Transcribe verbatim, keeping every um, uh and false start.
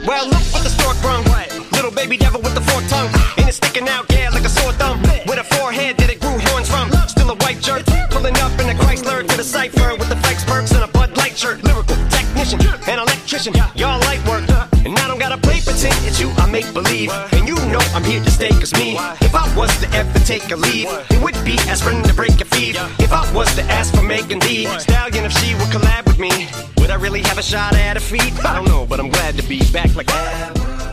Well, look what the stork brung. Little baby devil with the forked tongue. And it's sticking out, yeah, like a sore thumb. With a forehead that it grew horns from. Still a white jerk, pulling up in a Chrysler to the cipher with the flex perks and a Bud Light shirt. Lyrical technician, an electrician, y'all light work. And I don't gotta play pretend, it's you I make believe. And you know I'm here to stay, cause me, if I was to ever take a leave, it would be aspirin to break a feed. If I was to ask for Megan Thee Stallion, if she would collab with me, would I really have a shot at a feat? I don't know, but I'm glad to be back like that.